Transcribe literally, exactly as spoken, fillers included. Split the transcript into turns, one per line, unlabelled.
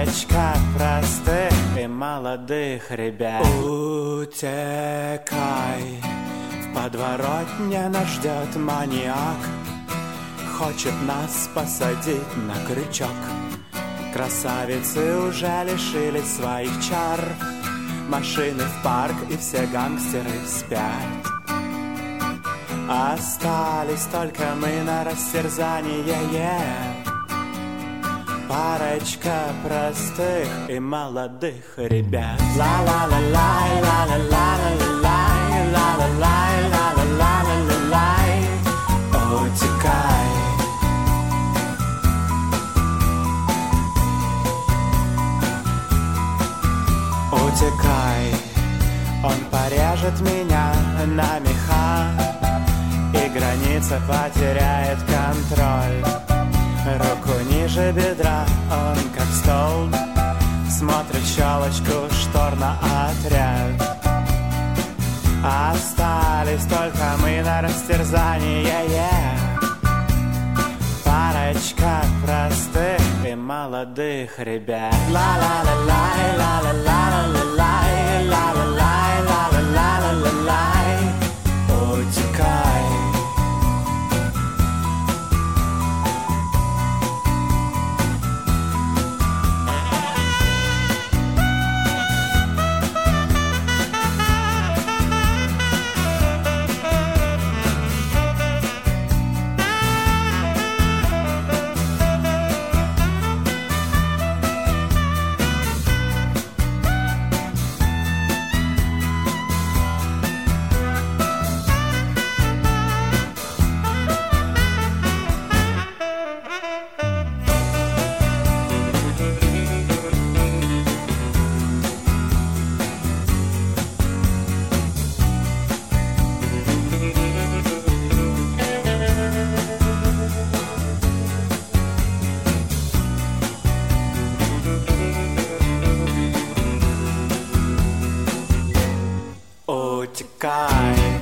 парочка простых и молодых ребят. Утекай, в подворотне нас ждет маньяк, хочет нас посадить на крючок. Красавицы уже лишились своих чар, машины в парк и все гангстеры спят. Остались только мы на растерзание, yeah. Парочка простых и молодых ребят. Ла-ла-ла-лай, ла-ла-ла-ла-лай, ла-ла-лай, ла-ла-ла-ла-лай. Утекай. Утекай, он порежет меня на меха, и граница потеряет контроль. Руку ниже бедра, он как столб, смотрит в щелочку штор на отряд. Остались только мы на растерзание, yeah. Парочка простых и молодых ребят. Ла-ла-ла-лай, ла-ла-ла-ла-лай, ла-ла-лай, ла-ла-ла-ла-лай. Утекай. Утекай.